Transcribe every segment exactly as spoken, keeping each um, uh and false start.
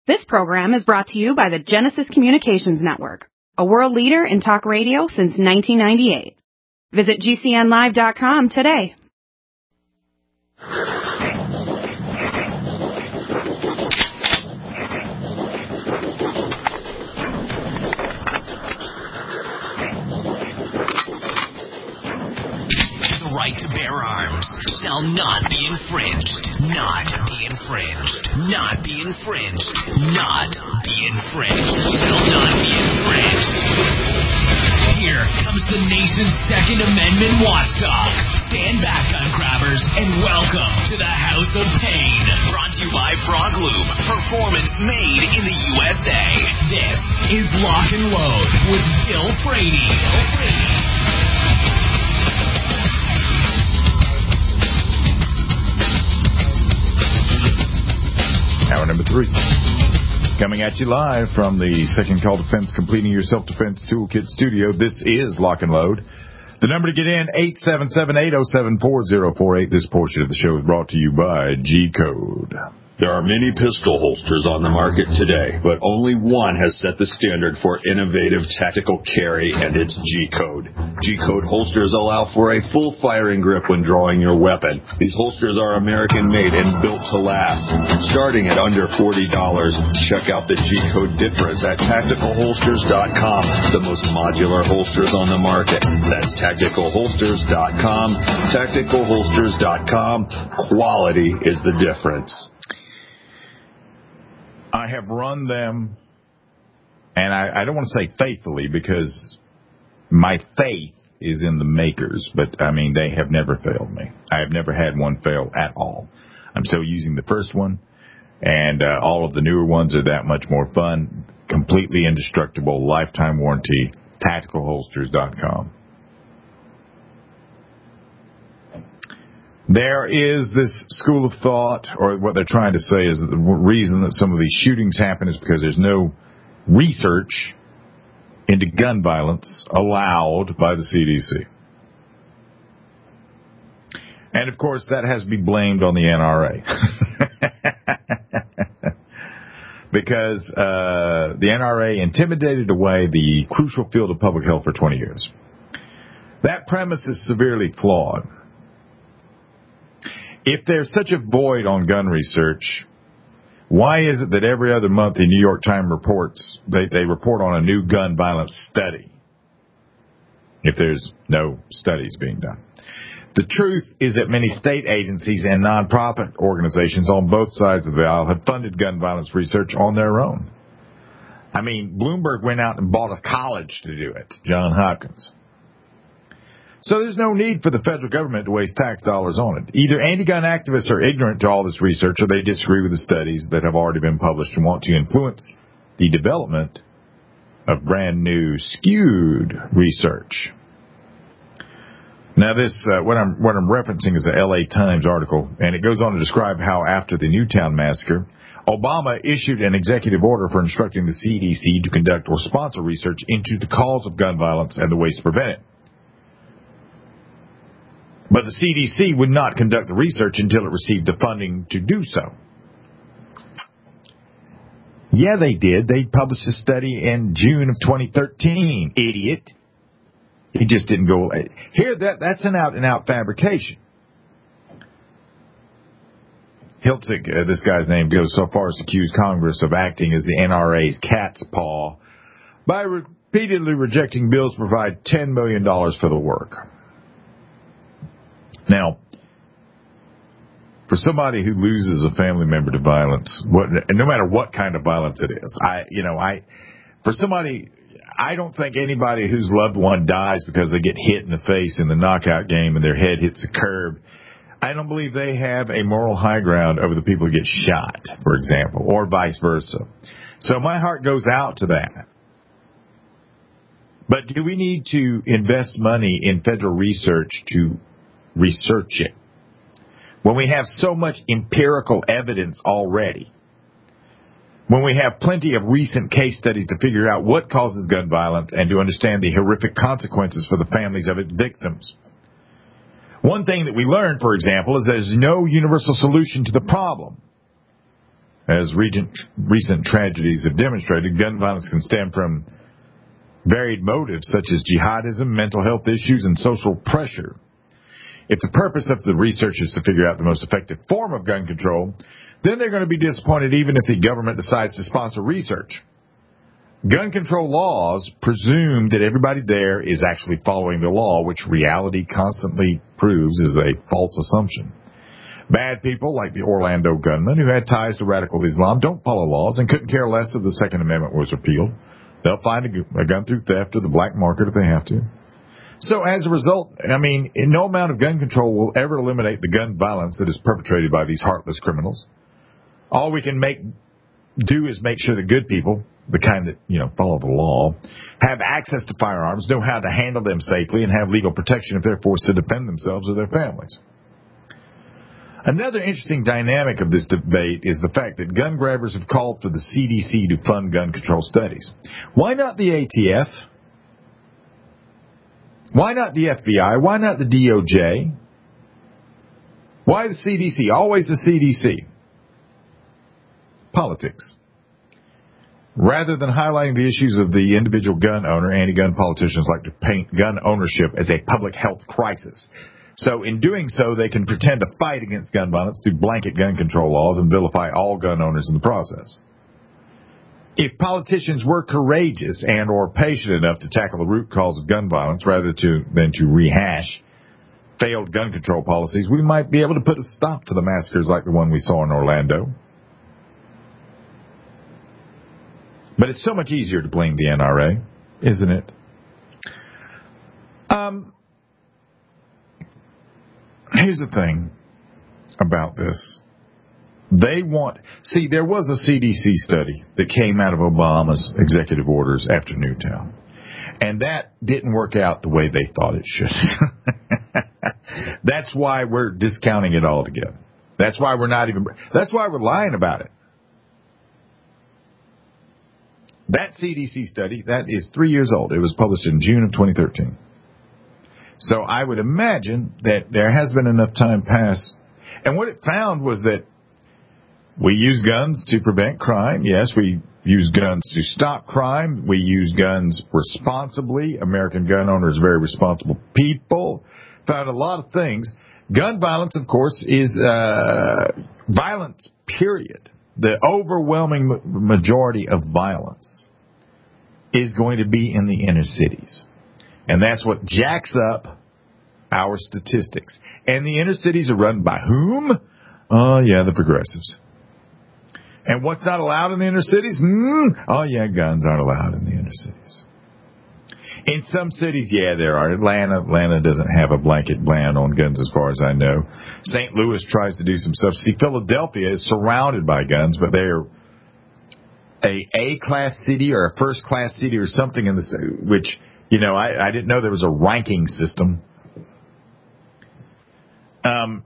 This program is brought to you by the Genesis Communications Network, a world leader in talk radio since nineteen ninety-eight. Visit G C N live dot com today. The right to bear arms shall not be infringed. Not be infringed. Not be infringed. Not be infringed. Shall not be infringed. Here comes the nation's Second Amendment watchdog. Stand back, gun grabbers, and welcome to the House of Pain. Brought to you by Frog Loop. Performance made in the U S A. This is Lock and Load with Bill Frady. Bill Frady. Hour number three. Coming at you live from the Second Call Defense Completing Your Self-Defense Toolkit studio. This is Lock and Load. The number to get in, eight seven seven, eight oh seven, four oh four eight. This portion of the show is brought to you by G-Code. There are many pistol holsters on the market today, but only one has set the standard for innovative tactical carry, and it's G-Code. G-Code holsters allow for a full firing grip when drawing your weapon. These holsters are American-made and built to last. Starting at under forty dollars, check out the G-Code difference at tactical holsters dot com, the most modular holsters on the market. That's tactical holsters dot com. tactical holsters dot com. Quality is the difference. I have run them, and I, I don't want to say faithfully because my faith is in the makers, but, I mean, they have never failed me. I have never had one fail at all. I'm still using the first one, and uh, all of the newer ones are that much more fun. Completely indestructible, lifetime warranty, tactical holsters dot com. There is this school of thought, or what they're trying to say is that the reason that some of these shootings happen is because there's no research into gun violence allowed by the C D C. And, of course, that has to be blamed on the N R A. Because uh, the N R A intimidated away the crucial field of public health for twenty years. That premise is severely flawed. If there's such a void on gun research, why is it that every other month the New York Times reports, they, they report on a new gun violence study, if there's no studies being done? The truth is that many state agencies and nonprofit organizations on both sides of the aisle have funded gun violence research on their own. I mean, Bloomberg went out and bought a college to do it, Johns Hopkins. So there's no need for the federal government to waste tax dollars on it. Either anti-gun activists are ignorant to all this research, or they disagree with the studies that have already been published and want to influence the development of brand new, skewed research. Now, this uh, what I'm what I'm referencing is the L A Times article, and it goes on to describe how after the Newtown massacre, Obama issued an executive order for instructing the C D C to conduct or sponsor research into the cause of gun violence and the ways to prevent it. But the C D C would not conduct the research until it received the funding to do so. Yeah, they did. They published a study in June of twenty thirteen, idiot. He just didn't go. Here, that that's an out-and-out fabrication. Hiltzik, uh, this guy's name, goes so far as to accuse Congress of acting as the N R A's cat's paw by repeatedly rejecting bills to provide ten million dollars for the work. Now, for somebody who loses a family member to violence, what, no matter what kind of violence it is, I, you know, I, for somebody, I don't think anybody whose loved one dies because they get hit in the face in the knockout game and their head hits a curb, I don't believe they have a moral high ground over the people who get shot, for example, or vice versa. So my heart goes out to that. But do we need to invest money in federal research to research it when we have so much empirical evidence already? When we have plenty of recent case studies to figure out what causes gun violence and to understand the horrific consequences for the families of its victims. One thing that we learned, for example, is there's no universal solution to the problem. As recent, recent tragedies have demonstrated, gun violence can stem from varied motives such as jihadism, mental health issues, and social pressure. If the purpose of the research is to figure out the most effective form of gun control, then they're going to be disappointed even if the government decides to sponsor research. Gun control laws presume that everybody there is actually following the law, which reality constantly proves is a false assumption. Bad people like the Orlando gunman who had ties to radical Islam don't follow laws and couldn't care less if the Second Amendment was repealed. They'll find a, a gun through theft or the black market if they have to. So as a result, I mean, no amount of gun control will ever eliminate the gun violence that is perpetrated by these heartless criminals. All we can make do is make sure the good people, the kind that, you know, follow the law, have access to firearms, know how to handle them safely, and have legal protection if they're forced to defend themselves or their families. Another interesting dynamic of this debate is the fact that gun grabbers have called for the C D C to fund gun control studies. Why not the A T F? Why not the F B I? Why not the D O J? Why the C D C? Always the C D C. Politics. Rather than highlighting the issues of the individual gun owner, anti-gun politicians like to paint gun ownership as a public health crisis. So in doing so, they can pretend to fight against gun violence through blanket gun control laws and vilify all gun owners in the process. If politicians were courageous and or patient enough to tackle the root cause of gun violence rather to, than to rehash failed gun control policies, we might be able to put a stop to the massacres like the one we saw in Orlando. But it's so much easier to blame the N R A, isn't it? Um, here's the thing about this. They want... See, there was a C D C study that came out of Obama's executive orders after Newtown. And that didn't work out the way they thought it should. That's why we're discounting it altogether. That's why we're not even... That's why we're lying about it. That C D C study, that is three years old. It was published in June of twenty thirteen. So I would imagine that there has been enough time pass. And what it found was that we use guns to prevent crime. Yes, we use guns to stop crime. We use guns responsibly. American gun owners are very responsible people. Found a lot of things. Gun violence, of course, is uh, violence, period. The overwhelming majority of violence is going to be in the inner cities. And that's what jacks up our statistics. And the inner cities are run by whom? Oh, yeah, the progressives. And what's not allowed in the inner cities? Mm, oh, yeah, guns aren't allowed in the inner cities. In some cities, yeah, there are. Atlanta, Atlanta doesn't have a blanket ban on guns as far as I know. Saint Louis tries to do some stuff. See, Philadelphia is surrounded by guns, but they're a A-class city or a first-class city or something in the which, you know, I, I didn't know there was a ranking system. Um,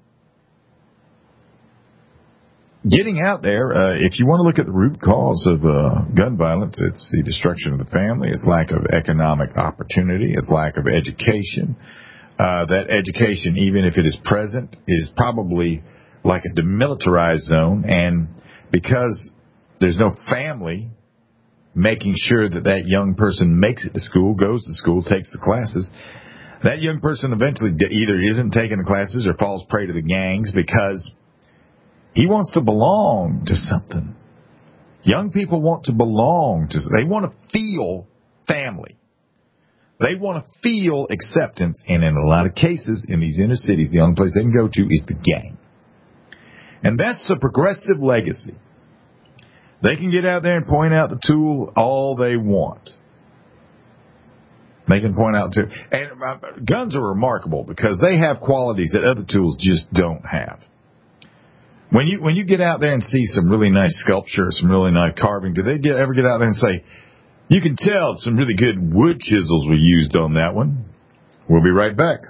getting out there, uh, if you want to look at the root cause of uh, gun violence, it's the destruction of the family, it's lack of economic opportunity, it's lack of education. Uh, that education, even if it is present, is probably like a demilitarized zone, and because there's no family making sure that that young person makes it to school, goes to school, takes the classes, that young person eventually either isn't taking the classes or falls prey to the gangs because he wants to belong to something. Young people want to belong to, they want to feel family. They want to feel acceptance. And in a lot of cases in these inner cities, the only place they can go to is the gang. And that's a progressive legacy. They can get out there and point out the tool all they want. They can point out to, and uh, guns are remarkable because they have qualities that other tools just don't have. When you when you get out there and see some really nice sculpture, some really nice carving, do they get, ever get out there and say, you can tell some really good wood chisels were used on that one? We'll be right back.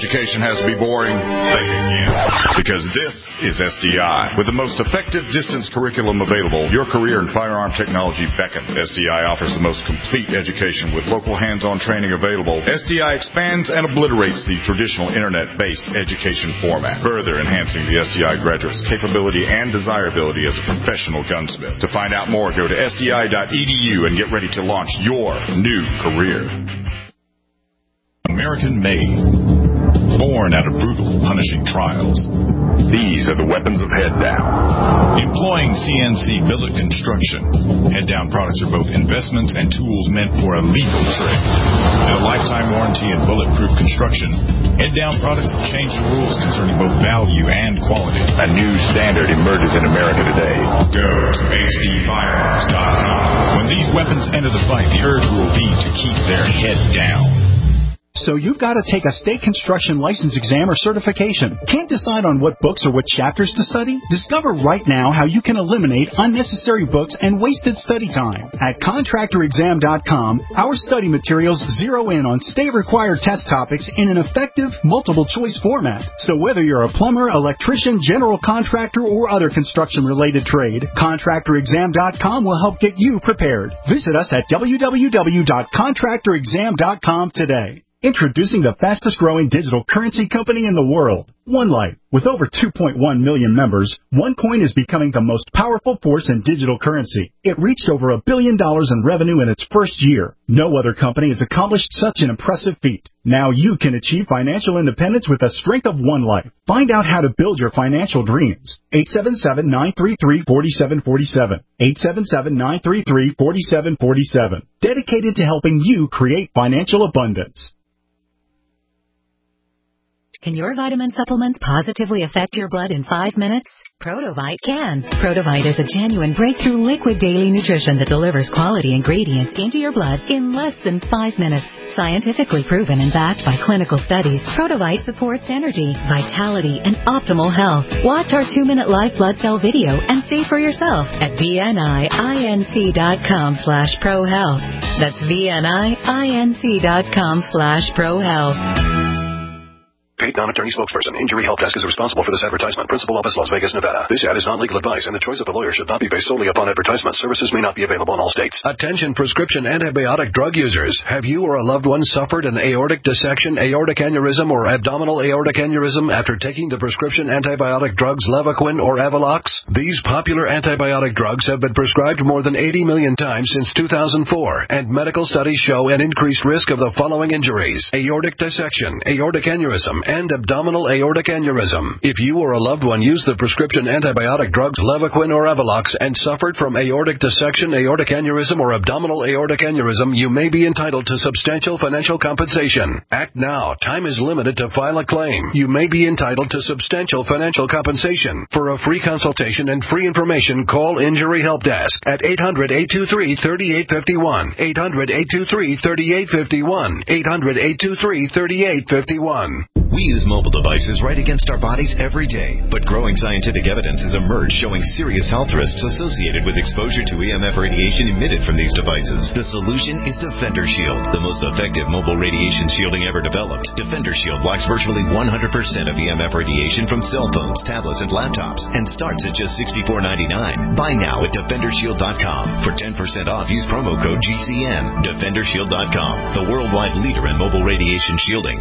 education has to be boring, think again. Because this is S D I. With the most effective distance curriculum available, your career in firearm technology beckons. S D I offers the most complete education with local hands-on training available. S D I expands and obliterates the traditional internet-based education format, further enhancing the S D I graduate's capability and desirability as a professional gunsmith. To find out more, go to S D I dot E D U and get ready to launch your new career. American made, born out of brutal, punishing trials. These are the weapons of Head Down. Employing C N C billet construction, Head Down products are both investments and tools meant for a lethal trade. With a lifetime warranty and bulletproof construction, Head Down products have changed the rules concerning both value and quality. A new standard emerges in America today. Go to H D firearms dot com. When these weapons enter the fight, the urge will be to keep their head down. So you've got to take a state construction license exam or certification. Can't decide on what books or what chapters to study? Discover right now how you can eliminate unnecessary books and wasted study time. At contractor exam dot com, our study materials zero in on state-required test topics in an effective, multiple-choice format. So whether you're a plumber, electrician, general contractor, or other construction-related trade, contractor exam dot com will help get you prepared. Visit us at w w w dot contractor exam dot com today. Introducing the fastest-growing digital currency company in the world, OneLife. With over two point one million members, OneCoin is becoming the most powerful force in digital currency. It reached over a billion dollars in revenue in its first year. No other company has accomplished such an impressive feat. Now you can achieve financial independence with the strength of OneLife. Find out how to build your financial dreams. eight seven seven, nine three three, four seven four seven. eight seven seven, nine three three, four seven four seven. Dedicated to helping you create financial abundance. Can your vitamin supplements positively affect your blood in five minutes? Protovite can. Protovite is a genuine breakthrough liquid daily nutrition that delivers quality ingredients into your blood in less than five minutes. Scientifically proven and backed by clinical studies, Protovite supports energy, vitality, and optimal health. Watch our two-minute live blood cell video and see for yourself at V N I I N C dot com slash pro health. That's V N I I N C dot com slash pro health. Paid non-attorney spokesperson. Injury Help Desk is responsible for this advertisement. Principal office, Las Vegas, Nevada. This ad is not legal advice, and the choice of the lawyer should not be based solely upon advertisement. Services may not be available in all states. Attention prescription antibiotic drug users. Have you or a loved one suffered an aortic dissection, aortic aneurysm, or abdominal aortic aneurysm after taking the prescription antibiotic drugs Levaquin or Avelox? These popular antibiotic drugs have been prescribed more than eighty million times since two thousand four, and medical studies show an increased risk of the following injuries: aortic dissection, aortic aneurysm, and abdominal aortic aneurysm. If you or a loved one used the prescription antibiotic drugs Levaquin or Avelox and suffered from aortic dissection, aortic aneurysm, or abdominal aortic aneurysm, you may be entitled to substantial financial compensation. Act now. Time is limited to file a claim. You may be entitled to substantial financial compensation. For a free consultation and free information, call Injury Help Desk at eight hundred, eight two three, three eight five one, eight hundred, eight two three, three eight five one, eight hundred, eight two three, three eight five one. We use mobile devices right against our bodies every day, but growing scientific evidence has emerged showing serious health risks associated with exposure to E M F radiation emitted from these devices. The solution is Defender Shield, the most effective mobile radiation shielding ever developed. Defender Shield blocks virtually one hundred percent of E M F radiation from cell phones, tablets, and laptops, and starts at just sixty-four ninety-nine. Buy now at defender shield dot com. For ten percent off, use promo code G C N. defender shield dot com, the worldwide leader in mobile radiation shielding.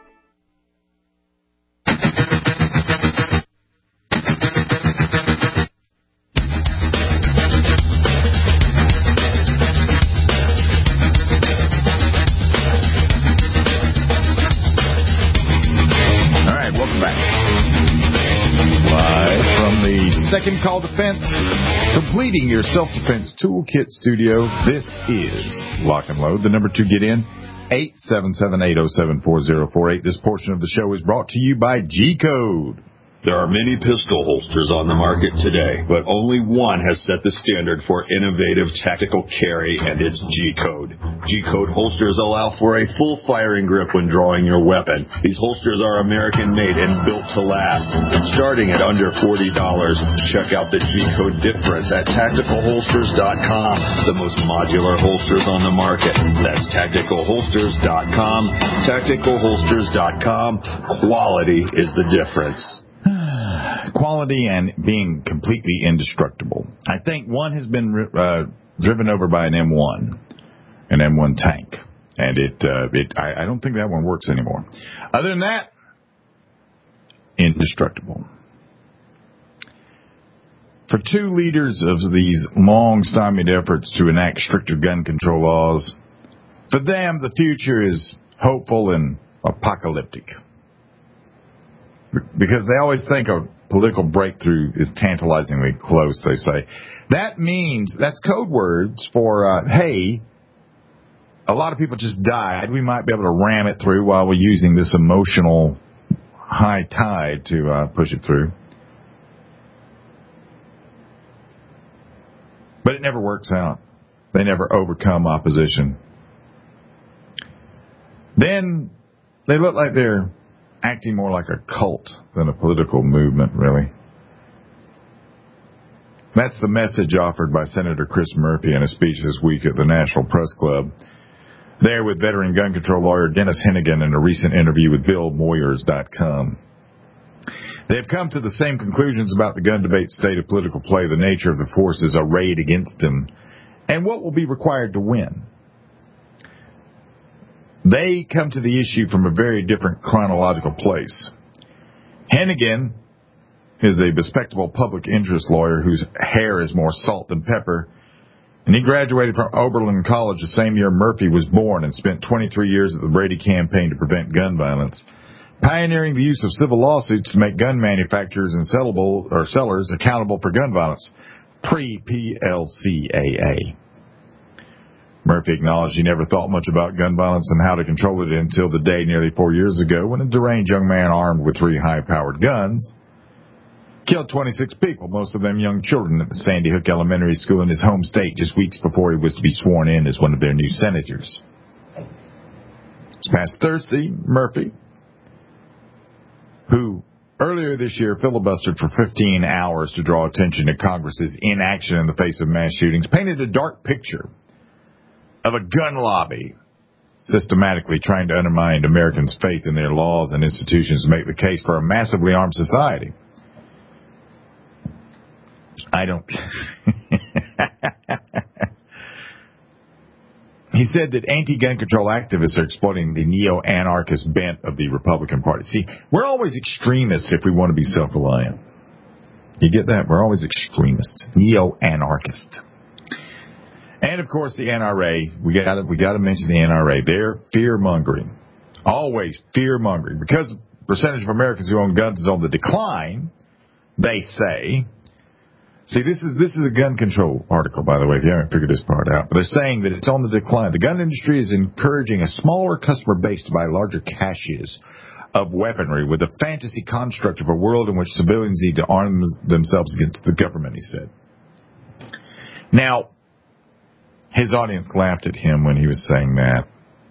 Second Call Defense, completing your self-defense toolkit studio. This is Lock and Load. The number to get in, eight seven seven, eight oh seven, four oh four eight. This portion of the show is brought to you by G-Code. There are many pistol holsters on the market today, but only one has set the standard for innovative tactical carry, and it's G-Code. G-Code holsters allow for a full firing grip when drawing your weapon. These holsters are American-made and built to last. Starting at under forty dollars, check out the G-Code difference at tactical holsters dot com, the most modular holsters on the market. That's tactical holsters dot com. tactical holsters dot com. Quality is the difference. Quality and being completely indestructible. I think one has been uh, driven over by an M one, an M one tank, and it, uh, it I, I don't think that one works anymore. Other than that, indestructible. For two leaders of these long-stymied efforts to enact stricter gun control laws, for them the future is hopeful and apocalyptic. Because they always think a political breakthrough is tantalizingly close, they say. That means, that's code words for, uh, hey, a lot of people just died. We might be able to ram it through while we're using this emotional high tide to uh, push it through. But it never works out. They never overcome opposition. Then they look like they're acting more like a cult than a political movement, really. That's the message offered by Senator Chris Murphy in a speech this week at the National Press Club. There with veteran gun control lawyer Dennis Hennigan in a recent interview with Bill Moyers dot com. They have come to the same conclusions about the gun debate state of political play, the nature of the forces arrayed against them, and what will be required to win. They come to the issue from a very different chronological place. Hennigan is a bespectacled public interest lawyer whose hair is more salt than pepper, and he graduated from Oberlin College the same year Murphy was born and spent twenty-three years at the Brady campaign to prevent gun violence, pioneering the use of civil lawsuits to make gun manufacturers and sellable or sellers accountable for gun violence, pre-P L C A A. Murphy acknowledged he never thought much about gun violence and how to control it until the day nearly four years ago when a deranged young man armed with three high-powered guns killed twenty-six people, most of them young children, at the Sandy Hook Elementary School in his home state just weeks before he was to be sworn in as one of their new senators. This past Thursday, Murphy, who earlier this year filibustered for fifteen hours to draw attention to Congress's inaction in the face of mass shootings, painted a dark picture of a gun lobby systematically trying to undermine Americans' faith in their laws and institutions to make the case for a massively armed society. I don't... He said that anti-gun control activists are exploiting the neo-anarchist bent of the Republican Party. See, we're always extremists if we want to be self-reliant. You get that? We're always extremists. Neo-anarchist. And, of course, the N R A. We got we got to mention the N R A. They're fear-mongering. Always fear-mongering. Because the percentage of Americans who own guns is on the decline, they say. See, this is this is a gun control article, by the way, if you haven't figured this part out. But they're saying that it's on the decline. The gun industry is encouraging a smaller customer base to buy larger caches of weaponry with a fantasy construct of a world in which civilians need to arm themselves against the government, he said. Now, his audience laughed at him when he was saying that.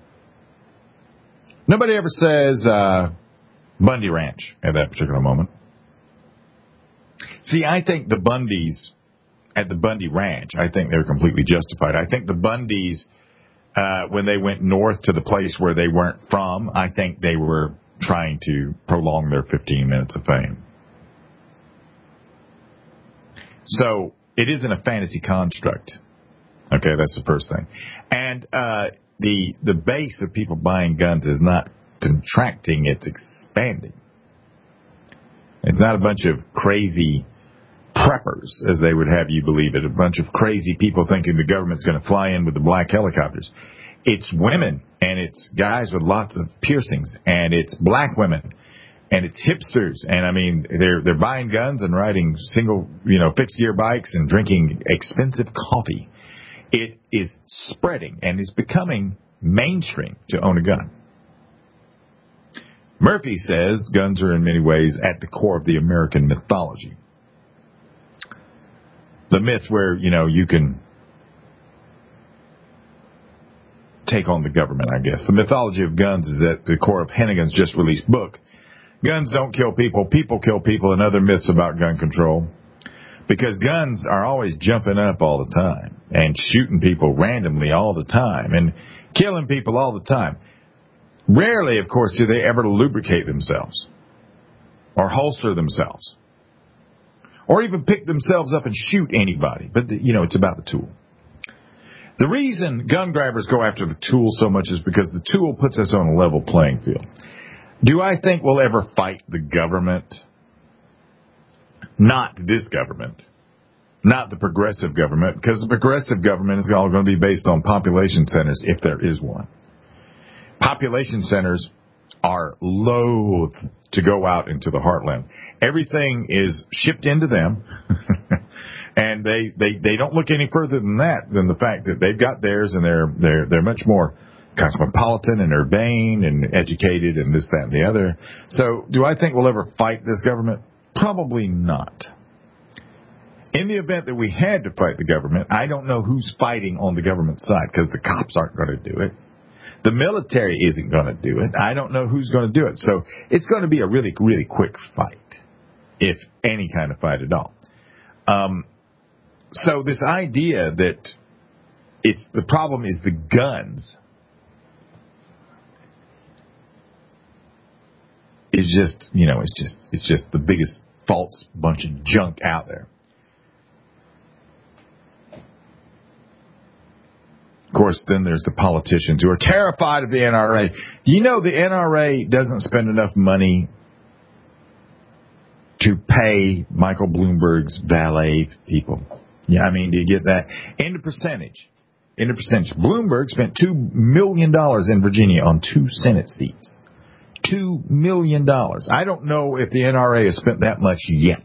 Nobody ever says uh, Bundy Ranch at that particular moment. See, I think the Bundys at the Bundy Ranch, I think they're completely justified. I think the Bundys, uh, when they went north to the place where they weren't from, I think they were trying to prolong their fifteen minutes of fame. So it isn't a fantasy construct. Okay, that's the first thing. And uh, the the base of people buying guns is not contracting, it's expanding. It's not a bunch of crazy preppers, as they would have you believe it, a bunch of crazy people thinking the government's going to fly in with the black helicopters. It's women, and it's guys with lots of piercings, and it's black women, and it's hipsters, and I mean, they're they're buying guns and riding single, you know, fixed gear bikes and drinking expensive coffee. It is spreading and is becoming mainstream to own a gun. Murphy says guns are in many ways at the core of the American mythology. The myth where, you know, you can take on the government, I guess. The mythology of guns is at the core of Hennigan's just released book. Guns don't kill people, people kill people, and other myths about gun control. Because guns are always jumping up all the time and shooting people randomly all the time and killing people all the time. Rarely, of course, do they ever lubricate themselves or holster themselves or even pick themselves up and shoot anybody. But, the, you know, it's about the tool. The reason gun grabbers go after the tool so much is because the tool puts us on a level playing field. Do I think we'll ever fight the government? Not this government. Not the progressive government, because the progressive government is all going to be based on population centers, if there is one. Population centers are loath to go out into the heartland. Everything is shipped into them, and they, they, they don't look any further than that, than the fact that they've got theirs, and they're they're they're much more cosmopolitan and urbane and educated and this, that, and the other. So do I think we'll ever fight this government? Probably not. In the event that we had to fight the government, I don't know who's fighting on the government side, because the cops aren't going to do it. The military isn't going to do it. I don't know who's going to do it. So it's going to be a really, really quick fight, if any kind of fight at all. Um, so this idea that it's the problem is the guns is just, you know, it's just it's just the biggest false bunch of junk out there. Of course, then there's the politicians who are terrified of the N R A. Do you know the N R A doesn't spend enough money to pay Michael Bloomberg's valet people? Yeah, I mean, do you get that? In the percentage. In the percentage. Bloomberg spent two million dollars in Virginia on two Senate seats. Two million dollars. I don't know if the N R A has spent that much yet.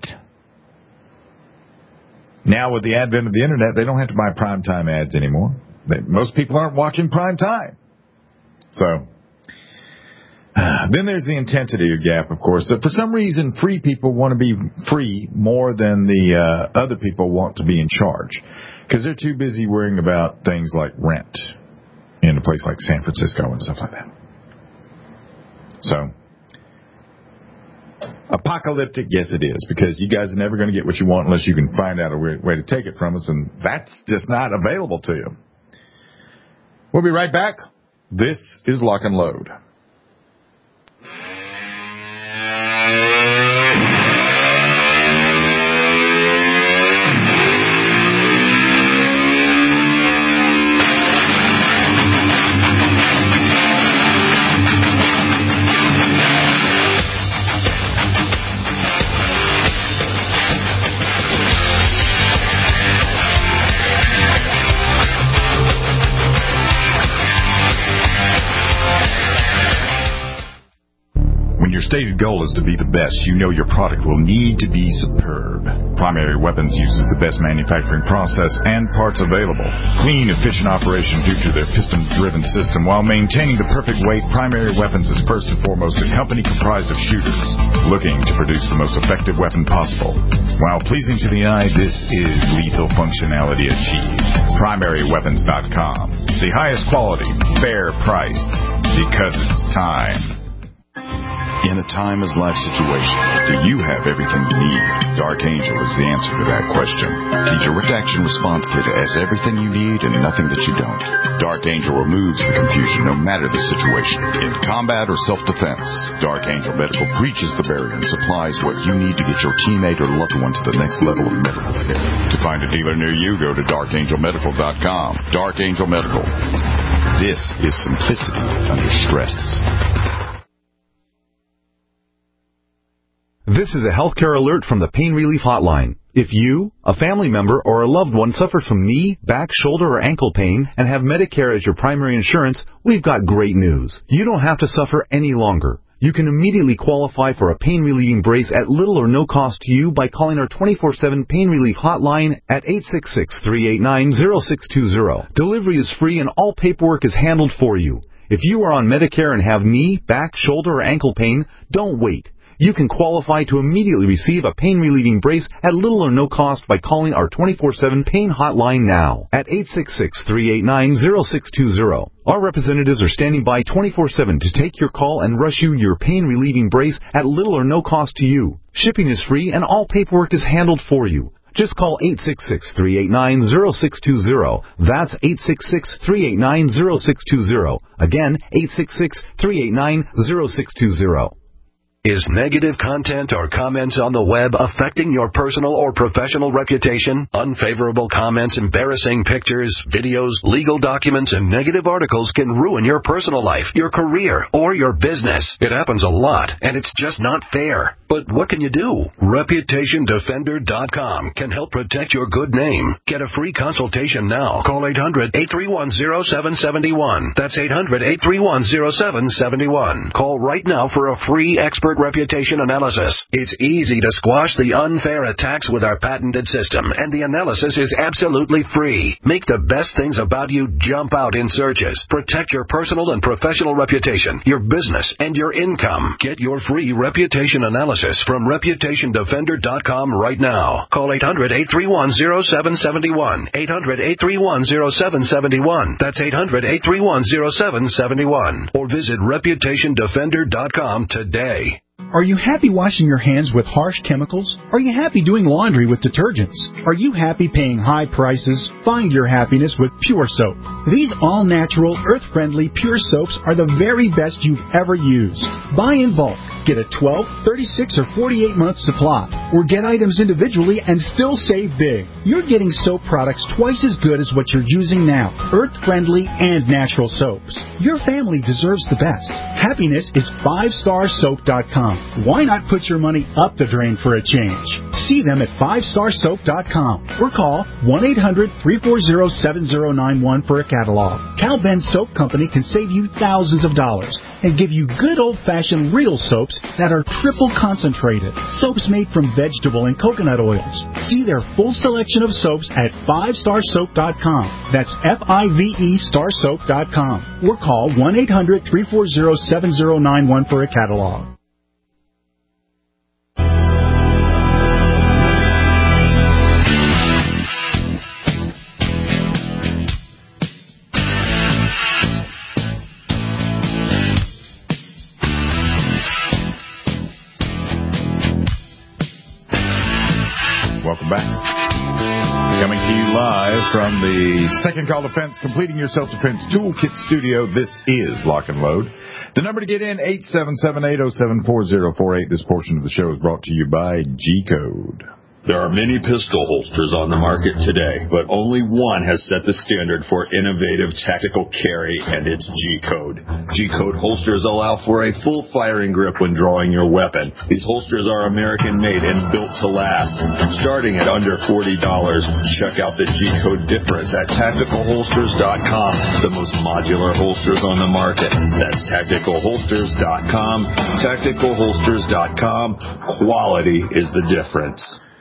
Now, with the advent of the Internet, they don't have to buy primetime ads anymore. They, most people aren't watching prime time. So, uh, then there's the intensity gap, of course. So for some reason, free people want to be free more than the uh, other people want to be in charge, because they're too busy worrying about things like rent in a place like San Francisco and stuff like that. So, apocalyptic, yes it is, because you guys are never going to get what you want unless you can find out a way to take it from us, and that's just not available to you. We'll be right back. This is Lock and Load. Your stated goal is to be the best. You know your product will need to be superb. Primary Weapons uses the best manufacturing process and parts available. Clean, efficient operation due to their piston-driven system. While maintaining the perfect weight, Primary Weapons is first and foremost a company comprised of shooters looking to produce the most effective weapon possible. While pleasing to the eye, this is lethal functionality achieved. Primary Weapons dot com. The highest quality, fair priced, because it's time. In a timeless life situation, do you have everything you need? Dark Angel is the answer to that question. The Direct Action Response Kit has everything you need and nothing that you don't. Dark Angel removes the confusion no matter the situation. In combat or self-defense, Dark Angel Medical breaches the barrier and supplies what you need to get your teammate or loved one to the next level of medical care. To find a dealer near you, go to Dark Angel Medical dot com. Dark Angel Medical. This is simplicity under stress. This is a healthcare alert from the Pain Relief Hotline. If you, a family member, or a loved one suffers from knee, back, shoulder, or ankle pain and have Medicare as your primary insurance, we've got great news. You don't have to suffer any longer. You can immediately qualify for a pain-relieving brace at little or no cost to you by calling our twenty-four seven Pain Relief Hotline at eight six six, three eight nine, zero six two zero. Delivery is free and all paperwork is handled for you. If you are on Medicare and have knee, back, shoulder, or ankle pain, don't wait. you can qualify to immediately receive a pain-relieving brace at little or no cost by calling our twenty-four seven pain hotline now at eight six six, three eight nine, zero six two zero. Our representatives are standing by twenty-four seven to take your call and rush you your pain-relieving brace at little or no cost to you. Shipping is free and all paperwork is handled for you. Just call eight six six, three eight nine, zero six two zero. That's eight six six, three eight nine, zero six two zero. Again, eight six six, three eight nine, zero six two zero. Is negative content or comments on the web affecting your personal or professional reputation? Unfavorable comments, embarrassing pictures, videos, legal documents, and negative articles can ruin your personal life, your career, or your business. It happens a lot, and it's just not fair. But what can you do? Reputation Defender dot com can help protect your good name. Get a free consultation now. Call eight hundred, eight three one, zero seven seven one. That's eight hundred, eight three one, zero seven seven one. Call right now for a free expert reputation analysis. It's easy to squash the unfair attacks with our patented system, and the analysis is absolutely free. Make the best things about you jump out in searches. Protect your personal and professional reputation, your business, and your income. Get your free reputation analysis from Reputation Defender dot com right now. Call eight hundred, eight three one, zero seven seven one. eight hundred, eight three one, zero seven seven one. That's eight hundred, eight three one, zero seven seven one. Or visit Reputation Defender dot com today. Are you happy washing your hands with harsh chemicals? Are you happy doing laundry with detergents? Are you happy paying high prices? Find your happiness with Pure Soap. These all-natural, earth-friendly Pure Soaps are the very best you've ever used. Buy in bulk. Get a twelve, thirty-six, or forty-eight month supply. Or get items individually and still save big. You're getting soap products twice as good as what you're using now. Earth-friendly and natural soaps. Your family deserves the best. Happiness is five star soap dot com. Why not put your money up the drain for a change? See them at five star soap dot com or call one eight hundred, three four zero, seven zero nine one for a catalog. Cal Ben Soap Company can save you thousands of dollars and give you good old-fashioned real soaps that are triple concentrated. Soaps made from vegetable and coconut oils. See their full selection of soaps at five star soap dot com. That's F I V E star soap dot com. Or call one eight hundred, three four zero, seven zero nine one for a catalog. Welcome back. Coming to you live from the Second Call Defense, Completing Your Self-Defense Toolkit Studio. This is Lock and Load. The number to get in, eight seven seven, eight oh seven, four oh four eight. This portion of the show is brought to you by G-Code. There are many pistol holsters on the market today, but only one has set the standard for innovative tactical carry, and it's G-Code. G-Code holsters allow for a full firing grip when drawing your weapon. These holsters are American-made and built to last. Starting at under forty dollars, check out the G-Code difference at tactical holsters dot com, the most modular holsters on the market. That's tactical holsters dot com. tactical holsters dot com. Quality is the difference.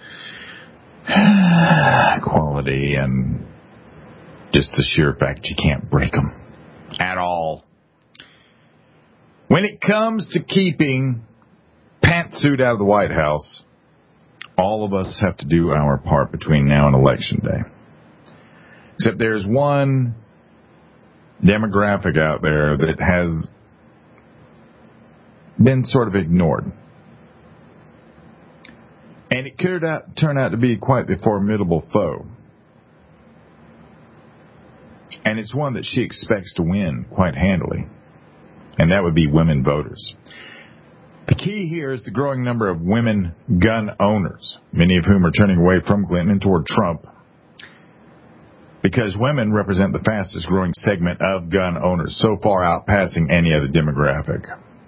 Quality and just the sheer fact you can't break them at all. When it comes to keeping pantsuit out of the White House, all of us have to do our part between now and Election Day. Except there's one demographic out there that has been sort of ignored. And it could out, turn out to be quite the formidable foe. And it's one that she expects to win quite handily. And that would be women voters. The key here is the growing number of women gun owners, many of whom are turning away from Clinton and toward Trump, because women represent the fastest growing segment of gun owners, so far outpassing any other demographic.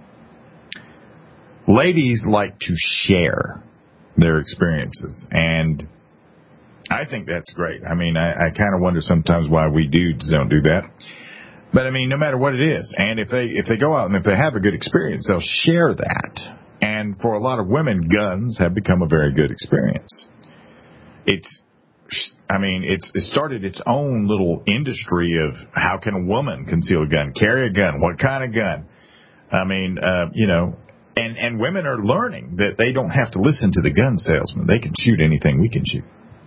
Ladies like to share their experiences, and I think that's great. I mean, I, I kind of wonder sometimes why we dudes don't do that. But I mean, no matter what it is, and if they if they go out and if they have a good experience, they'll share that. And for a lot of women, guns have become a very good experience. It's, I mean, it's it started its own little industry of how can a woman conceal a gun, carry a gun, what kind of gun. I mean, uh, you know, And, and women are learning that they don't have to listen to the gun salesman. They can shoot anything we can shoot.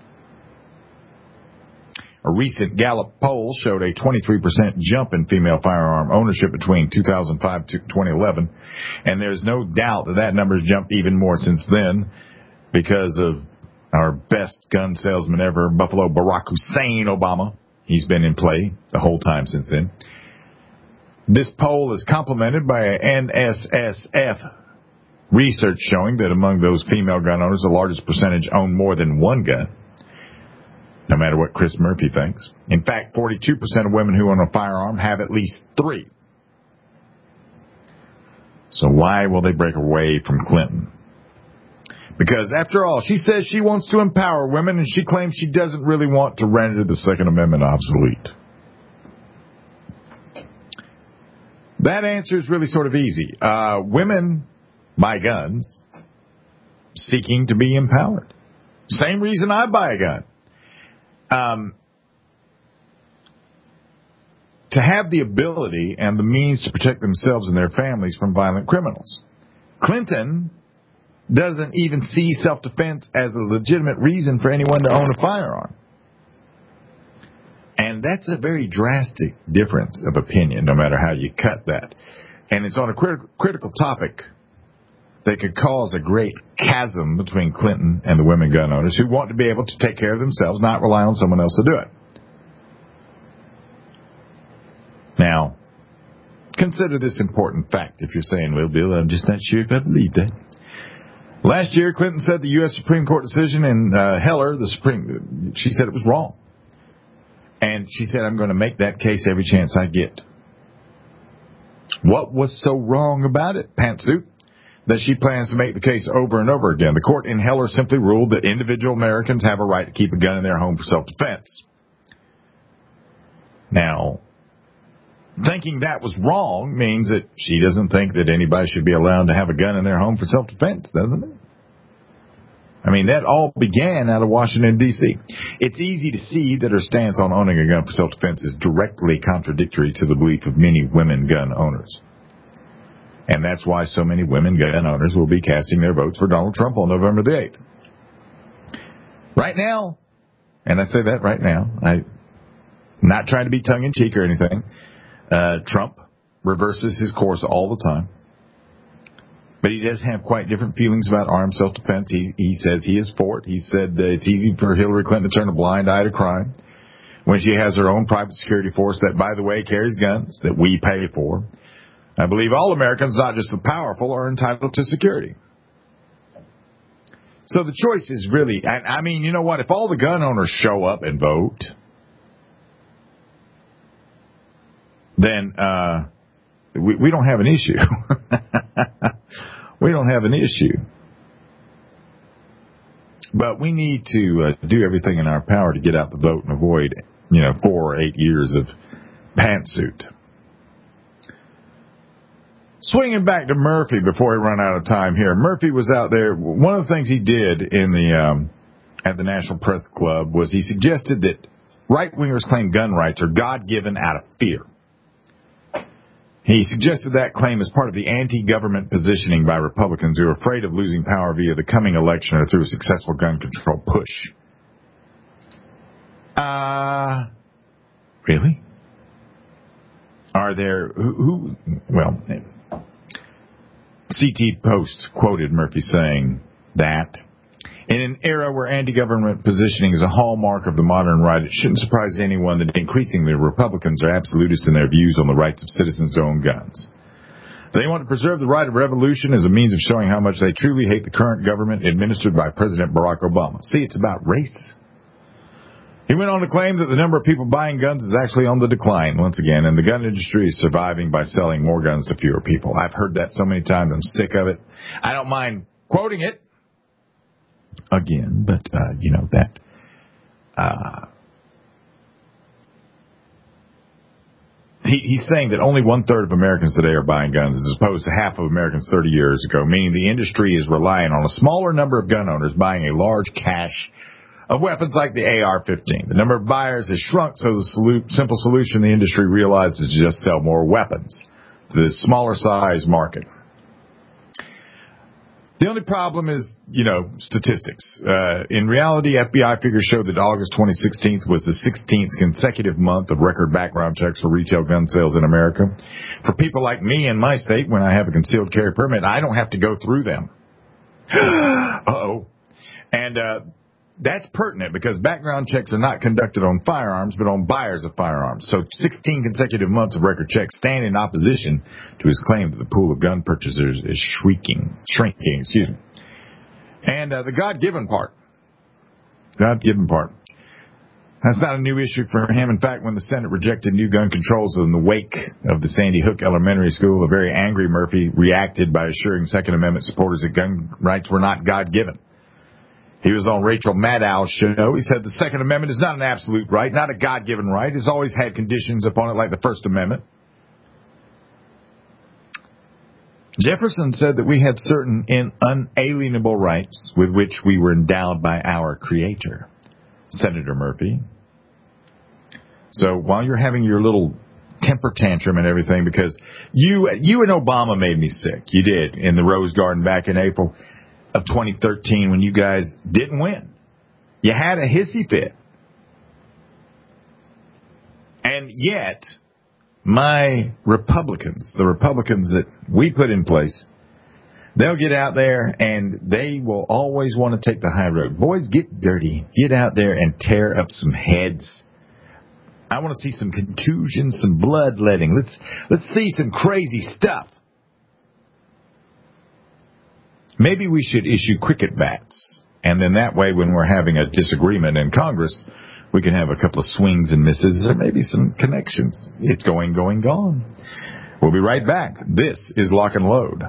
A recent Gallup poll showed a twenty-three percent jump in female firearm ownership between two thousand five to twenty eleven, and there's no doubt that that number's jumped even more since then because of our best gun salesman ever, Buffalo Barack Hussein Obama. He's been in play the whole time since then. This poll is complemented by an N S S F research showing that among those female gun owners, the largest percentage own more than one gun, no matter what Chris Murphy thinks. In fact, forty-two percent of women who own a firearm have at least three. So why will they break away from Clinton? Because, after all, she says she wants to empower women, and she claims she doesn't really want to render the Second Amendment obsolete. That answer is really sort of easy. Uh, women buy guns seeking to be empowered. Same reason I buy a gun. Um, to have the ability and the means to protect themselves and their families from violent criminals. Clinton doesn't even see self-defense as a legitimate reason for anyone to own a firearm. And that's a very drastic difference of opinion, no matter how you cut that. And it's on a crit- critical topic that could cause a great chasm between Clinton and the women gun owners who want to be able to take care of themselves, not rely on someone else to do it. Now, consider this important fact if you're saying, well, Bill, I'm just not sure if I believe that. Last year, Clinton said the U S Supreme Court decision in uh, Heller, the Supreme, she said it was wrong. And she said, I'm going to make that case every chance I get. What was so wrong about it, pantsuit? That she plans to make the case over and over again. The court in Heller simply ruled that individual Americans have a right to keep a gun in their home for self-defense. Now, thinking that was wrong means that she doesn't think that anybody should be allowed to have a gun in their home for self-defense, doesn't it? I mean, that all began out of Washington, D C It's easy to see that her stance on owning a gun for self-defense is directly contradictory to the belief of many women gun owners. And that's why so many women gun owners will be casting their votes for Donald Trump on November the eighth. Right now, and I say that right now, I'm not trying to be tongue-in-cheek or anything, uh, Trump reverses his course all the time. But he does have quite different feelings about armed self-defense. He, he says he is for it. He said uh, it's easy for Hillary Clinton to turn a blind eye to crime when she has her own private security force that, by the way, carries guns that we pay for. I believe all Americans, not just the powerful, are entitled to security. So the choice is really, I, I mean, you know what? If all the gun owners show up and vote, then uh, we, we don't have an issue. We don't have an issue. But we need to uh, do everything in our power to get out the vote and avoid, you know, four or eight years of pantsuit. Swinging back to Murphy before we run out of time here. Murphy was out there. One of the things he did in the um, at the National Press Club was he suggested that right-wingers claim gun rights are God-given out of fear. He suggested that claim as part of the anti-government positioning by Republicans who are afraid of losing power via the coming election or through a successful gun control push. Uh, really? Are there, who, who well, C T Post quoted Murphy saying that in an era where anti-government positioning is a hallmark of the modern right, it shouldn't surprise anyone that increasingly Republicans are absolutists in their views on the rights of citizens to own guns. They want to preserve the right of revolution as a means of showing how much they truly hate the current government administered by President Barack Obama. See, it's about race. He went on to claim that the number of people buying guns is actually on the decline once again, and the gun industry is surviving by selling more guns to fewer people. I've heard that so many times, I'm sick of it. I don't mind quoting it again, but, uh, you know, that, uh, he, he's saying that only one-third of Americans today are buying guns as opposed to half of Americans thirty years ago, meaning the industry is relying on a smaller number of gun owners buying a large cache of weapons like the A R fifteen. The number of buyers has shrunk, so the solu- simple solution the industry realizes is to just sell more weapons to the smaller size market. The only problem is, you know, statistics. Uh, in reality, F B I figures show that August twenty sixteen was the sixteenth consecutive month of record background checks for retail gun sales in America. For people like me in my state, when I have a concealed carry permit, I don't have to go through them. Uh-oh. And uh that's pertinent because background checks are not conducted on firearms, but on buyers of firearms. So sixteen consecutive months of record checks stand in opposition to his claim that the pool of gun purchasers is shrinking, shrinking, excuse me. And uh, the God-given part, God-given part, that's not a new issue for him. In fact, when the Senate rejected new gun controls in the wake of the Sandy Hook Elementary School, a very angry Murphy reacted by assuring Second Amendment supporters that gun rights were not God-given. He was on Rachel Maddow's show. He said the Second Amendment is not an absolute right, not a God-given right. It's always had conditions upon it like the First Amendment. Jefferson said that we had certain unalienable rights with which we were endowed by our Creator, Senator Murphy. So while you're having your little temper tantrum and everything, because you you and Obama made me sick. You did in the Rose Garden back in April of twenty thirteen when you guys didn't win. You had a hissy fit. And yet, my Republicans, the Republicans that we put in place, they'll get out there and they will always want to take the high road. Boys, get dirty. Get out there and tear up some heads. I want to see some contusions, some bloodletting. Let's let's see some crazy stuff. Maybe we should issue cricket bats, and then that way when we're having a disagreement in Congress, we can have a couple of swings and misses, or maybe some connections. It's going, going, gone. We'll be right back. This is Lock and Load.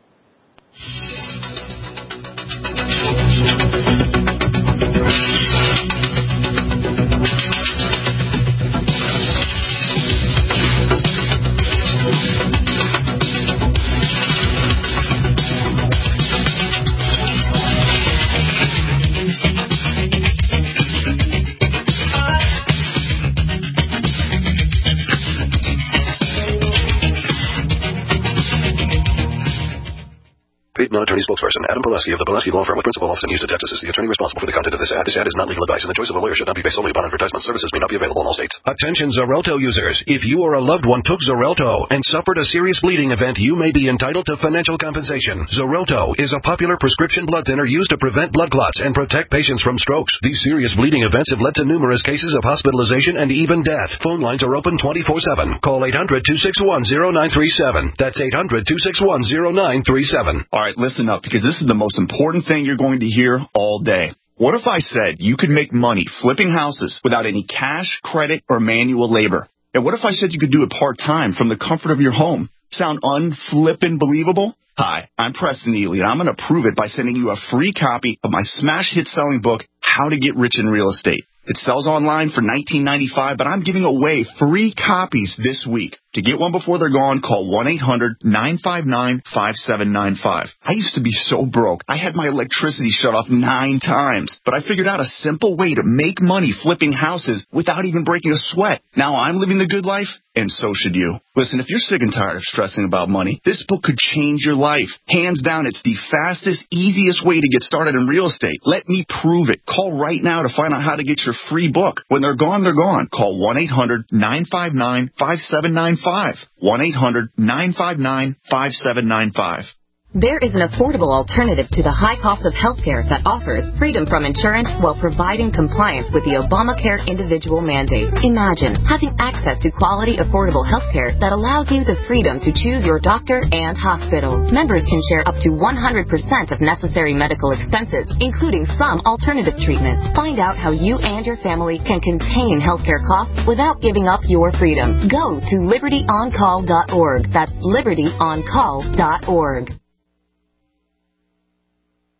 Non-attorney spokesperson Adam Pulaski of the Pulaski Law Firm with principal office in Houston, Texas is the attorney responsible for the content of this ad. This ad is not legal advice, and the choice of a lawyer should not be based solely upon advertisement. Services may not be available in all states. Attention Xarelto users. If you or a loved one took Xarelto and suffered a serious bleeding event, you may be entitled to financial compensation. Xarelto is a popular prescription blood thinner used to prevent blood clots and protect patients from strokes. These serious bleeding events have led to numerous cases of hospitalization and even death. Phone lines are open twenty-four seven. Call eight hundred, two six one, zero nine three seven. That's eight hundred, two six one, zero nine three seven. All right, listen up, because this is the most important thing you're going to hear all day. What if I said you could make money flipping houses without any cash, credit, or manual labor? And what if I said you could do it part-time from the comfort of your home? Sound unflippin' believable? Hi, I'm Preston Ely, and I'm going to prove it by sending you a free copy of my smash hit selling book, How to Get Rich in Real Estate. It sells online for nineteen ninety-five dollars, but I'm giving away free copies this week. To get one before they're gone, call one eight hundred, nine five nine, five seven nine five. I used to be so broke, I had my electricity shut off nine times. But I figured out a simple way to make money flipping houses without even breaking a sweat. Now I'm living the good life, and so should you. Listen, if you're sick and tired of stressing about money, this book could change your life. Hands down, it's the fastest, easiest way to get started in real estate. Let me prove it. Call right now to find out how to get your free book. When they're gone, they're gone. Call one eight hundred, nine five nine, five seven nine five. one eight hundred, nine five nine, five seven nine five. There is an affordable alternative to the high cost of healthcare that offers freedom from insurance while providing compliance with the Obamacare individual mandate. Imagine having access to quality, affordable healthcare that allows you the freedom to choose your doctor and hospital. Members can share up to one hundred percent of necessary medical expenses, including some alternative treatments. Find out how you and your family can contain healthcare costs without giving up your freedom. Go to liberty on call dot org. That's liberty on call dot org.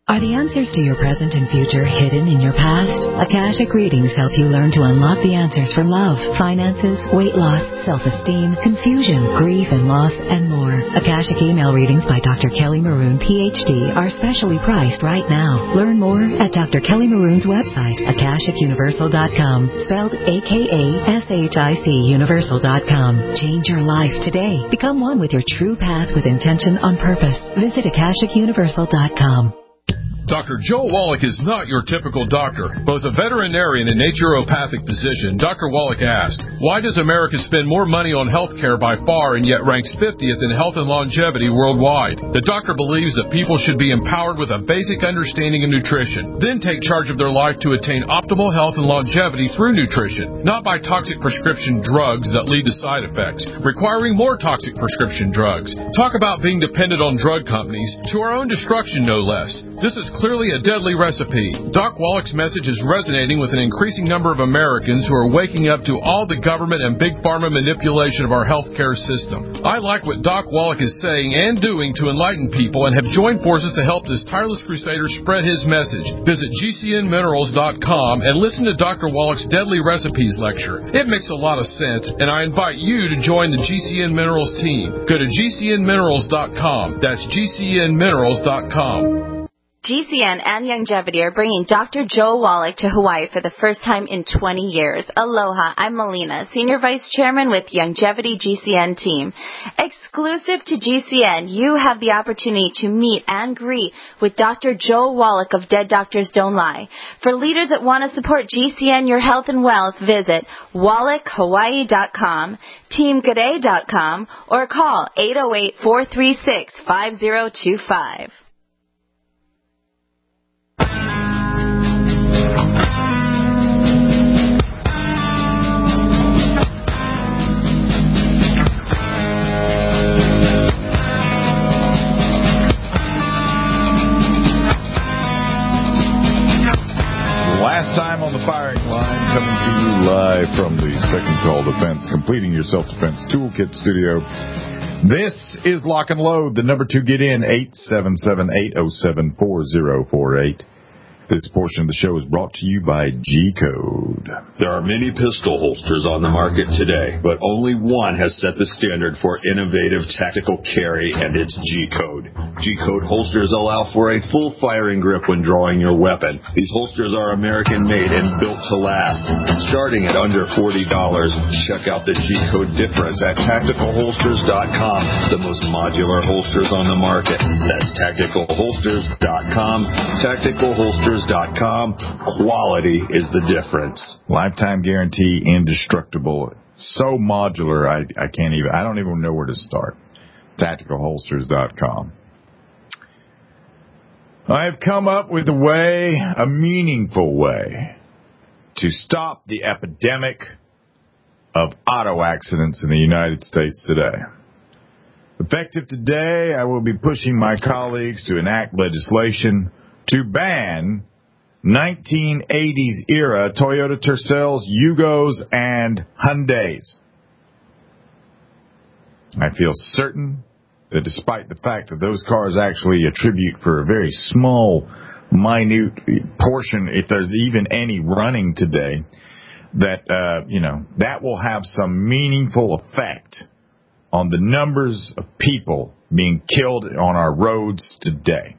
Are the answers to your present and future hidden in your past? Akashic Readings help you learn to unlock the answers for love, finances, weight loss, self-esteem, confusion, grief and loss, and more. Akashic Email Readings by Doctor Kelly Maroon, P H D, are specially priced right now. Learn more at Doctor Kelly Maroon's website, akashic universal dot com, spelled A K A S H I C universal dot com. Change your life today. Become one with your true path with intention on purpose. Visit akashic universal dot com. Doctor Joe Wallach is not your typical doctor. Both a veterinarian and naturopathic physician, Doctor Wallach asked, why does America spend more money on health care by far and yet ranks fiftieth in health and longevity worldwide? The doctor believes that people should be empowered with a basic understanding of nutrition, then take charge of their life to attain optimal health and longevity through nutrition, not by toxic prescription drugs that lead to side effects, requiring more toxic prescription drugs. Talk about being dependent on drug companies, to our own destruction no less. This is clearly a deadly recipe. Doc Wallach's message is resonating with an increasing number of Americans who are waking up to all the government and big pharma manipulation of our healthcare system. I like what Doc Wallach is saying and doing to enlighten people and have joined forces to help this tireless crusader spread his message. Visit G C N minerals dot com and listen to Doctor Wallach's Deadly Recipes lecture. It makes a lot of sense, and I invite you to join the G C N Minerals team. Go to G C N minerals dot com. That's G C N minerals dot com. G C N and Youngevity are bringing Doctor Joe Wallach to Hawaii for the first time in twenty years. Aloha, I'm Melina, Senior Vice Chairman with Youngevity G C N team. Exclusive to G C N, you have the opportunity to meet and greet with Doctor Joe Wallach of Dead Doctors Don't Lie. For leaders that want to support G C N, your health and wealth, visit wallach hawaii dot com, team g'day dot com, or call eight oh eight, four three six, five oh two five. Last time on the firing line, coming to you live from the Second Call Defense, completing your self-defense toolkit studio. This is Lock and Load. The number to get in, eight seven seven, eight oh seven, four oh four eight. This portion of the show is brought to you by G-Code. There are many pistol holsters on the market today, but only one has set the standard for innovative tactical carry, and it's G-Code. G-Code holsters allow for a full firing grip when drawing your weapon. These holsters are American-made and built to last. Starting at under forty dollars, check out the G-Code difference at tactical holsters dot com, the most modular holsters on the market. That's tactical holsters dot com. Tactical holsters dot com. Quality is the difference. Lifetime guarantee, indestructible. So modular, I, I can't even, I don't even know where to start. tactical holsters dot com. I have come up with a way, a meaningful way, to stop the epidemic of auto accidents in the United States today. Effective today, I will be pushing my colleagues to enact legislation to ban nineteen eighties era Toyota Tercels, Yugos, and Hyundais. I feel certain that despite the fact that those cars actually attribute for a very small, minute portion, if there's even any running today, that, uh, you know, that will have some meaningful effect on the numbers of people being killed on our roads today.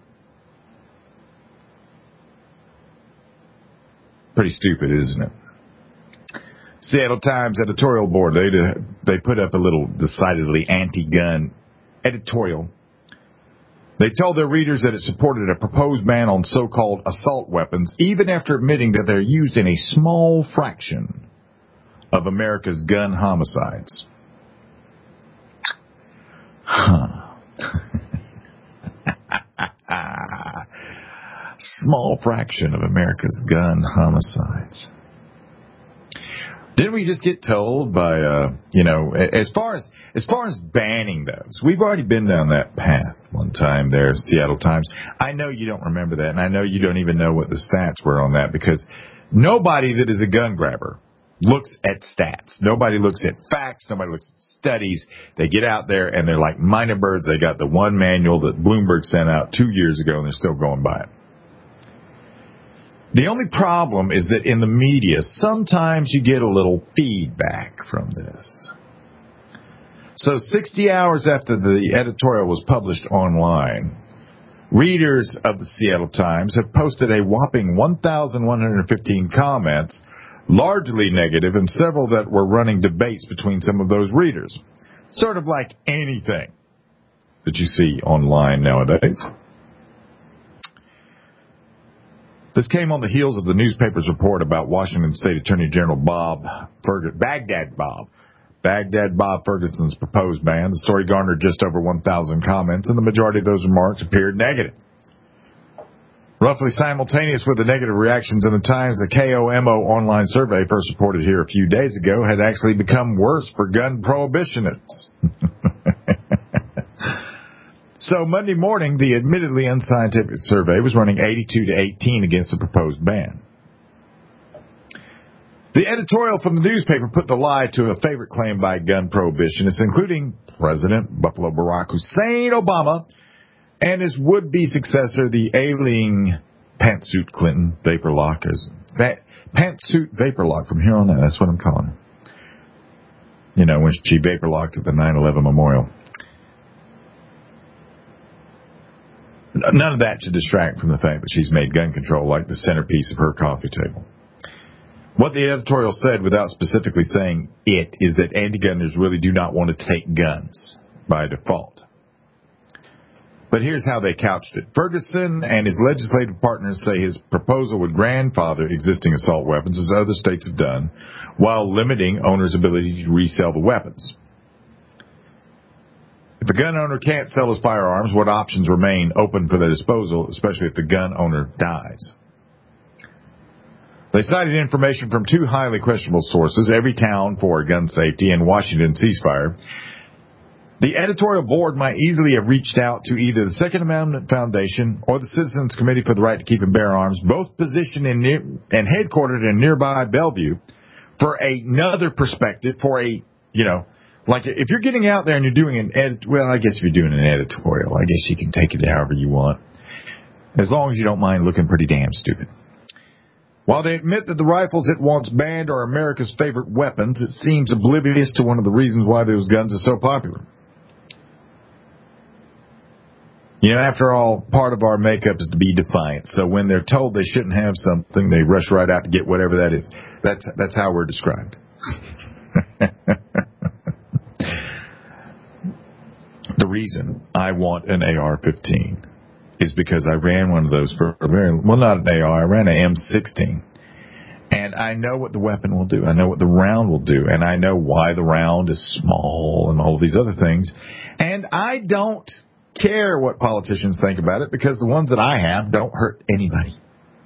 Pretty stupid, isn't it? Seattle Times editorial board, they they put up a little decidedly anti-gun editorial. They told their readers that it supported a proposed ban on so-called assault weapons, even after admitting that they're used in a small fraction of America's gun homicides. Huh. Small fraction of America's gun homicides. Didn't we just get told by, uh, you know, as far as as far as banning those, we've already been down that path one time there, Seattle Times. I know you don't remember that, and I know you don't even know what the stats were on that, because nobody that is a gun grabber looks at stats. Nobody looks at facts. Nobody looks at studies. They get out there, and they're like minor birds. They got the one manual that Bloomberg sent out two years ago, and they're still going by it. The only problem is that in the media, sometimes you get a little feedback from this. So sixty hours after the editorial was published online, readers of the Seattle Times have posted a whopping one thousand one hundred fifteen comments, largely negative, and several that were running debates between some of those readers. Sort of like anything that you see online nowadays. This came on the heels of the newspaper's report about Washington State Attorney General Bob Ferguson, Baghdad Bob, Baghdad Bob Ferguson's proposed ban. The story garnered just over one thousand comments, and the majority of those remarks appeared negative. Roughly simultaneous with the negative reactions in the Times, the K O M O online survey, first reported here a few days ago, had actually become worse for gun prohibitionists. So Monday morning, the admittedly unscientific survey was running eighty-two to eighteen against the proposed ban. The editorial from the newspaper put the lie to a favorite claim by gun prohibitionists, including President Buffalo Barack Hussein Obama and his would-be successor, the ailing pantsuit Clinton Vaporlock. Pantsuit Vaporlock from here on out. That's what I'm calling her. You know, when she vaporlocked at the nine eleven memorial. None of that should distract from the fact that she's made gun control like the centerpiece of her coffee table. What the editorial said, without specifically saying it, is that anti-gunners really do not want to take guns by default. But here's how they couched it. Ferguson and his legislative partners say his proposal would grandfather existing assault weapons, as other states have done, while limiting owners' ability to resell the weapons. If a gun owner can't sell his firearms, what options remain open for their disposal, especially if the gun owner dies? They cited information from two highly questionable sources, Everytown for Gun Safety and Washington Ceasefire. The editorial board might easily have reached out to either the Second Amendment Foundation or the Citizens Committee for the Right to Keep and Bear Arms, both positioned in near, and headquartered in nearby Bellevue, for another perspective, for a, you know, like, if you're getting out there and you're doing an edit, well, I guess if you're doing an editorial, I guess you can take it however you want, as long as you don't mind looking pretty damn stupid. While they admit that the rifles it wants banned are America's favorite weapons, it seems oblivious to one of the reasons why those guns are so popular. You know, after all, part of our makeup is to be defiant, so when they're told they shouldn't have something, they rush right out to get whatever that is. That's, that's how we're described. The reason I want an A R fifteen is because I ran one of those for a very, well, not an A R, I ran an M sixteen. And I know what the weapon will do. I know what the round will do. And I know why the round is small and all these other things. And I don't care what politicians think about it, because the ones that I have don't hurt anybody.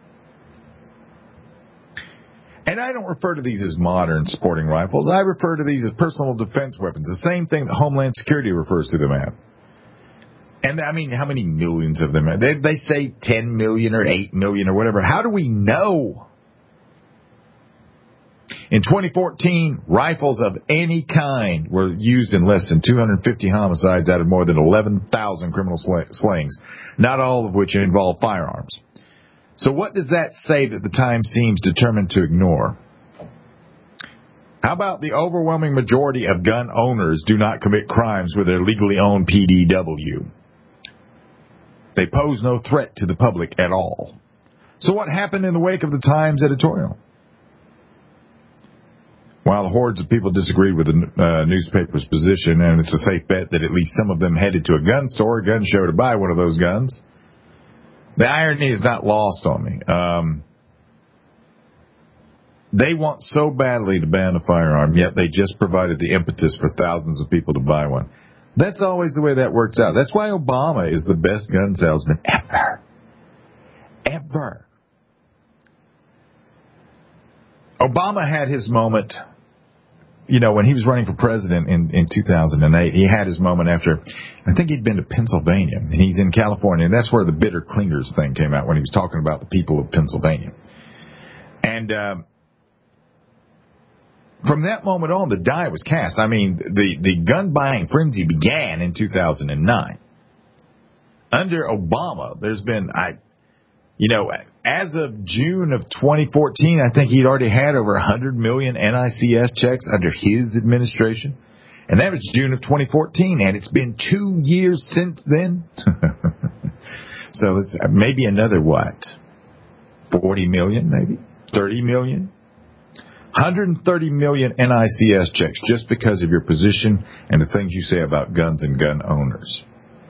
And I don't refer to these as modern sporting rifles. I refer to these as personal defense weapons, the same thing that Homeland Security refers to them as. And, I mean, how many millions of them? They, they say ten million or eight million or whatever. How do we know? In twenty fourteen, rifles of any kind were used in less than two hundred fifty homicides out of more than eleven thousand criminal sl- slayings, not all of which involve firearms. So what does that say that the Times seems determined to ignore? How about the overwhelming majority of gun owners do not commit crimes with their legally owned P D W? They pose no threat to the public at all. So what happened in the wake of the Times editorial? While hordes of people disagreed with the uh, newspaper's position, and it's a safe bet that at least some of them headed to a gun store, a gun show to buy one of those guns, the irony is not lost on me. Um, they want so badly to ban a firearm, yet they just provided the impetus for thousands of people to buy one. That's always the way that works out. That's why Obama is the best gun salesman ever. Ever. Obama had his moment, you know, when he was running for president in, in two thousand eight. He had his moment after, I think he'd been to Pennsylvania, and he's in California, and that's where the bitter clingers thing came out, when he was talking about the people of Pennsylvania. And uh, from that moment on, the die was cast. I mean, the, the gun buying frenzy began in two thousand nine. Under Obama, there's been, I, you know, as of June of twenty fourteen, I think he'd already had over one hundred million N I C S checks under his administration. And that was June of twenty fourteen, and it's been two years since then. So it's maybe another, what, forty million, maybe? thirty million? one hundred thirty million N I C S checks just because of your position and the things you say about guns and gun owners.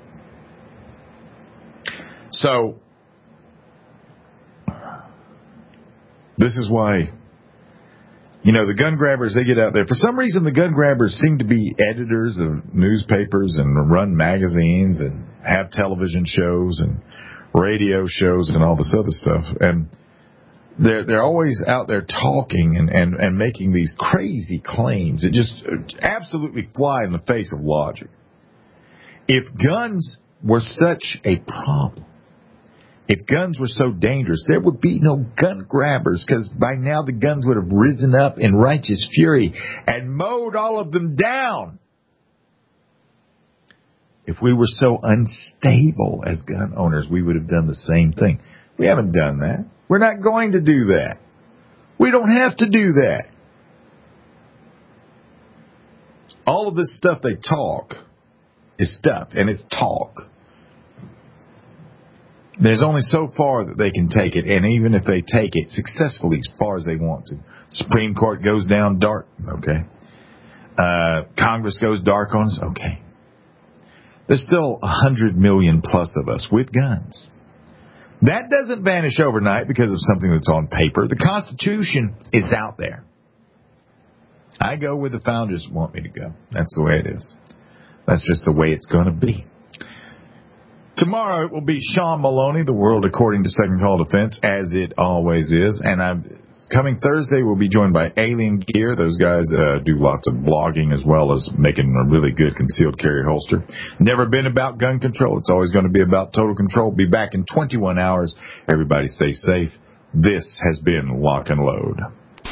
So, this is why, you know, the gun grabbers, they get out there. For some reason, the gun grabbers seem to be editors of newspapers and run magazines and have television shows and radio shows and all this other stuff. And they're they're always out there talking and, and, and making these crazy claims that just absolutely fly in the face of logic. If guns were such a problem, if guns were so dangerous, there would be no gun grabbers, because by now the guns would have risen up in righteous fury and mowed all of them down. If we were so unstable as gun owners, we would have done the same thing. We haven't done that. We're not going to do that. We don't have to do that. All of this stuff they talk is stuff, and it's talk. There's only so far that they can take it, and even if they take it successfully as far as they want to. Supreme Court goes down dark, okay. Uh, Congress goes dark on us, okay. There's still a hundred million plus of us with guns. That doesn't vanish overnight because of something that's on paper. The Constitution is out there. I go where the founders want me to go. That's the way it is. That's just the way it's going to be. Tomorrow it will be Sean Maloney, The World According to Second Call Defense, as it always is. And I'm coming Thursday, we'll be joined by Alien Gear. Those guys uh, do lots of blogging as well as making a really good concealed carry holster. Never been about gun control. It's always going to be about total control. Be back in twenty-one hours. Everybody stay safe. This has been Lock and Load.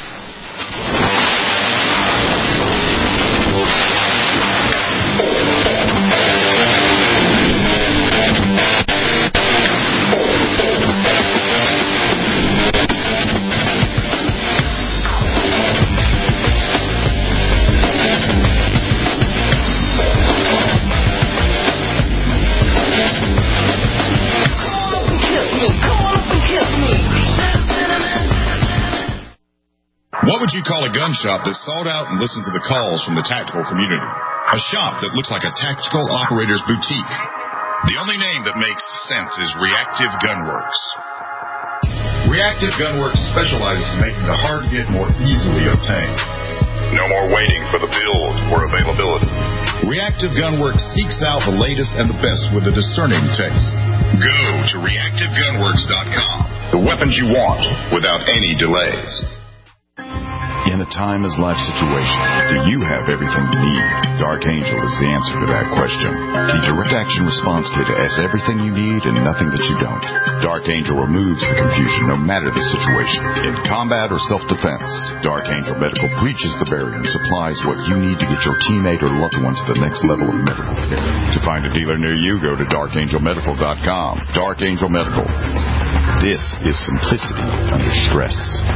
What would you call a gun shop that sought out and listened to the calls from the tactical community? A shop that looks like a tactical operator's boutique. The only name that makes sense is Reactive Gunworks. Reactive Gunworks specializes in making the hard get more easily obtained. No more waiting for the build or availability. Reactive Gunworks seeks out the latest and the best with a discerning taste. Go to reactive gunworks dot com. The weapons you want without any delays. In a time as life situation, do you have everything you need? Dark Angel is the answer to that question. The Direct Action Response Kit has everything you need and nothing that you don't. Dark Angel removes the confusion no matter the situation. In combat or self-defense, Dark Angel Medical breaches the barrier and supplies what you need to get your teammate or loved one to the next level of medical care. To find a dealer near you, go to dark angel medical dot com. Dark Angel Medical. This is simplicity under stress.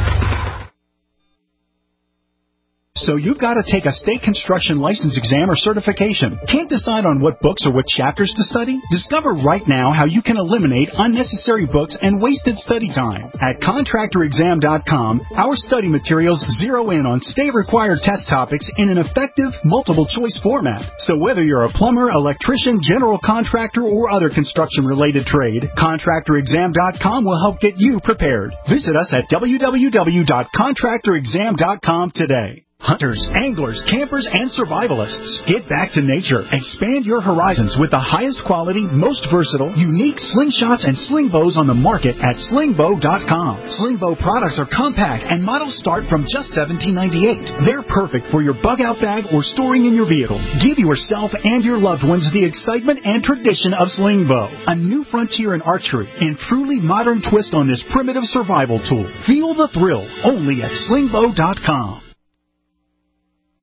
So you've got to take a state construction license exam or certification. Can't decide on what books or what chapters to study? Discover right now how you can eliminate unnecessary books and wasted study time. At contractor exam dot com, our study materials zero in on state-required test topics in an effective, multiple-choice format. So whether you're a plumber, electrician, general contractor, or other construction-related trade, contractor exam dot com will help get you prepared. Visit us at w w w dot contractor exam dot com today. Hunters, anglers, campers, and survivalists. Get back to nature. Expand your horizons with the highest quality, most versatile, unique slingshots and sling bows on the market at sling bow dot com. Sling bow products are compact and models start from just seventeen ninety-eight. They're perfect for your bug-out bag or storing in your vehicle. Give yourself and your loved ones the excitement and tradition of sling bow. A new frontier in archery and truly modern twist on this primitive survival tool. Feel the thrill only at sling bow dot com.